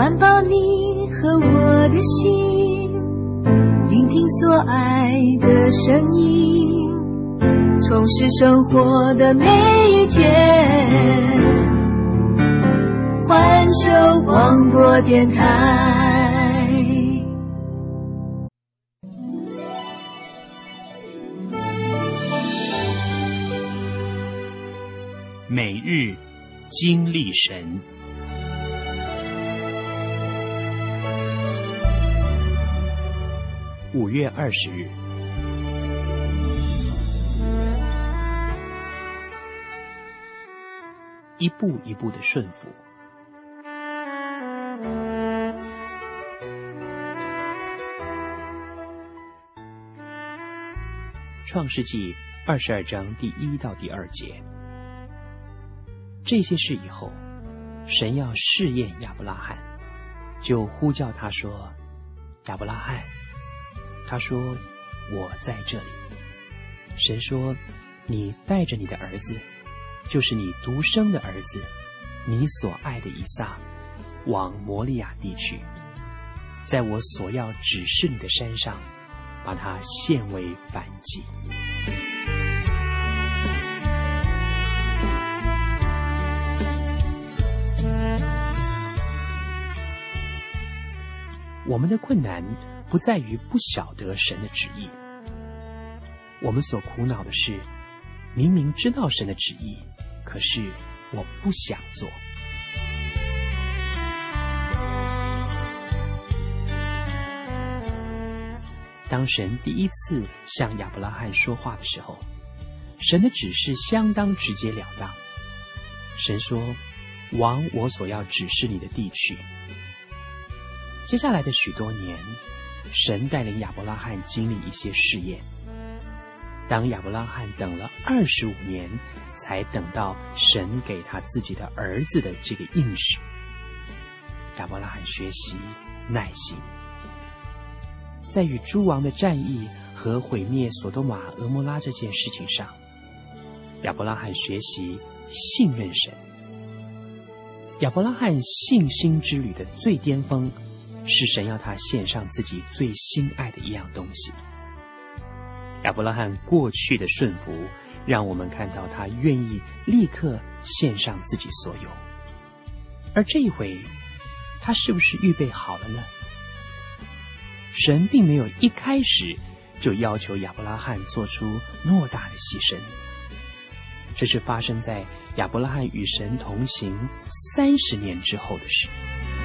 环抱你和我的心，聆听所爱的声音，充实生活的每一天。环球广播电台。 每日经历神。5月20日，一步一步的顺服。创世纪22章第1到第2节。这些事以后，神要试验亚伯拉罕，就呼叫他说：“亚伯拉罕。”他说：“我在这里。”神说：“你带着你的儿子，就是你独生的儿子，你所爱的以撒，往摩利亚地去，在我所要指示你的山上，把它献为燔祭。”我们的困难不在于不晓得神的旨意，我们所苦恼的是，明明知道神的旨意，可是我不想做。当神第一次向亚伯拉罕说话的时候，神的指示相当直截了当。神说：“往我所要指示你的地去。”接下来的许多年，神带领亚伯拉罕经历一些试验。当亚伯拉罕等了25年，才等到神给他自己的儿子的这个应许，亚伯拉罕学习耐心。在与诸王的战役和毁灭所多玛、俄摩拉这件事情上，亚伯拉罕学习信任神。亚伯拉罕信心之旅的最巅峰，是神要他献上自己最心爱的一样东西。亚伯拉罕过去的顺服，让我们看到他愿意立刻献上自己所有。而这一回，他是不是预备好了呢？神并没有一开始就要求亚伯拉罕做出偌大的牺牲，这是发生在亚伯拉罕与神同行30年之后的事。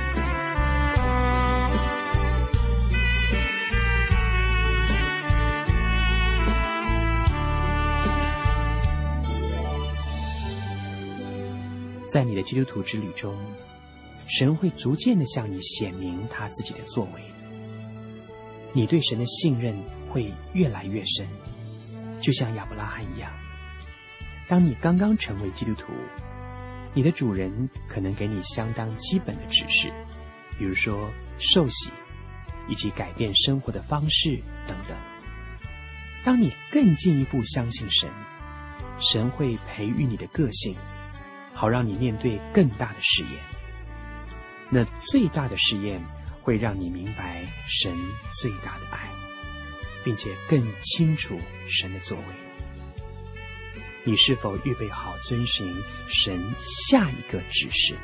在你的基督徒之旅中，神会逐渐地向你显明他自己的作为，你对神的信任会越来越深，就像亚伯拉罕一样。当你刚刚成为基督徒，你的主人可能给你相当基本的指示，比如说受洗以及改变生活的方式等等。当你更进一步相信神，神会培育你的个性，好让你面对更大的试验。那最大的试验会让你明白神最大的爱，并且更清楚神的作为。你是否预备好遵循神下一个指示？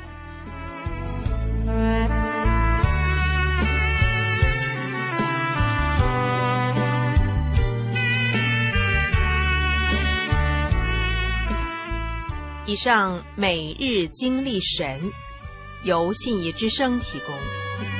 以上每日经历神，由信义之声提供。